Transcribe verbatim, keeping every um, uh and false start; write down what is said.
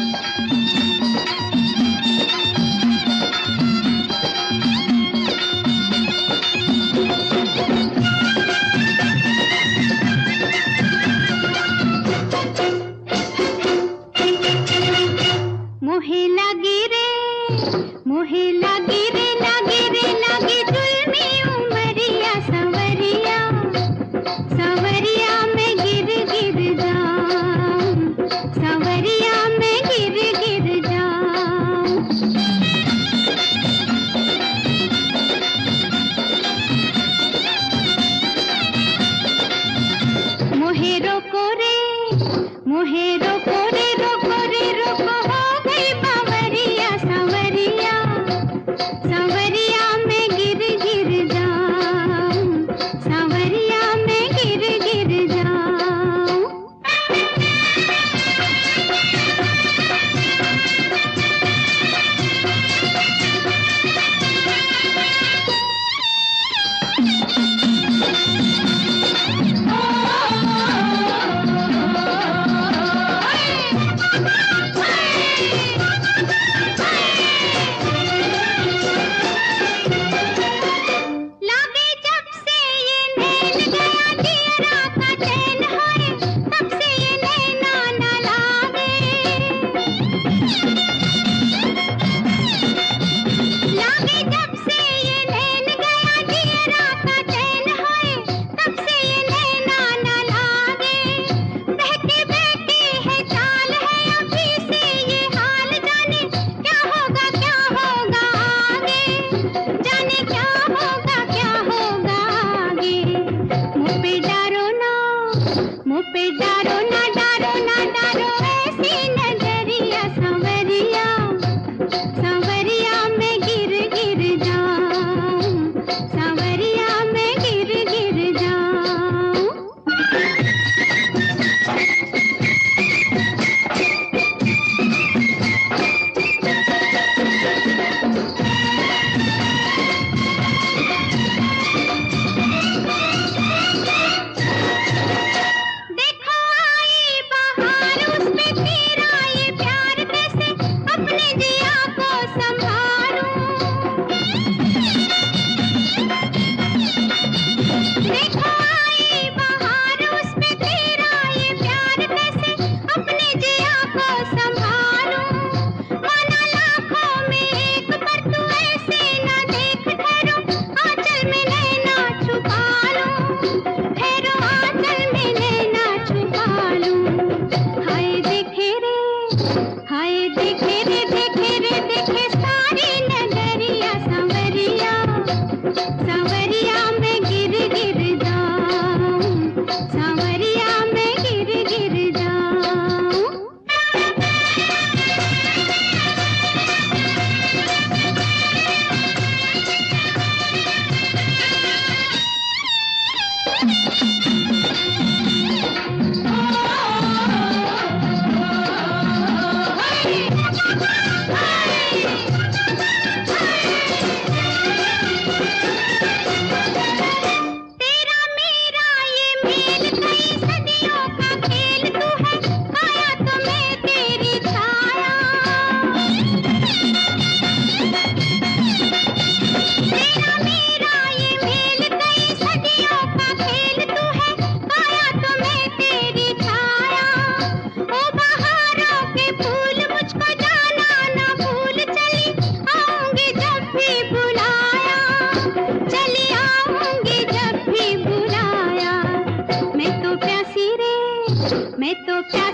मोहे लगी रे मोहे लगी रे लगी रे लगी जुल्मी उमरिया संवरिया संवरिया में गिर गिर जाऊं संवरिया में गिर गिर जाऊं मोहे रोको रे मोहे रोको रे रोको रे रोको हो गई बावरिया संवरिया संवरिया में गिर गिर जाऊं संवरिया में गिर गिर जाऊं लागे जब से ये नैन गया जियरा का चैन है तब से ये नैना न लागे लागे जब से ये नैन गया जियरा का चैन है तब से ये नैना न लागे बहके बहके है चाल है अभी से ये हाल जाने क्या होगा क्या होगा आगे जाने क्या होगा क्या होगा आगे मुँह पे डारो ना मुँह पे डारो ना डारो ना डारो ऐसी नजरिया संवरिया संवरिया में गिर गिर जाऊं संवरिया में गिर गिर जाऊं देखो आई बहार उसमें तेरा ये प्यार कैसे अपने जिया को संभालूं देखो आई बहार उसमें तेरा ये प्यार कैसे अपने जिया को संभालूं माना लाखों में एक पर तू ऐसे ना देख ठहरो आंचल में नैना छुपा लूं ठहरो आंचल में नैना छुपा लूं हाय देखे रे हाय देखे रे देखे रे देखे सारी नगरिया संवरिया संवरिया में गिर गिर जाऊं संवरिया में गिर गिर जाऊं तेरा मेरा ये मेल कई सदियों का खेल तू है आया तो मैं तेरी छाया तेरा मेरा ये मेल कई सदियों का खेल तू है आया तो मैं तेरी छाया ओ बहारों के फूल मुझको जाना ना भूल चली आऊंगी जब भी बुलाया चली आऊंगी जब भी बुलाया मैं तो प्यासी रे मैं तो प्यासी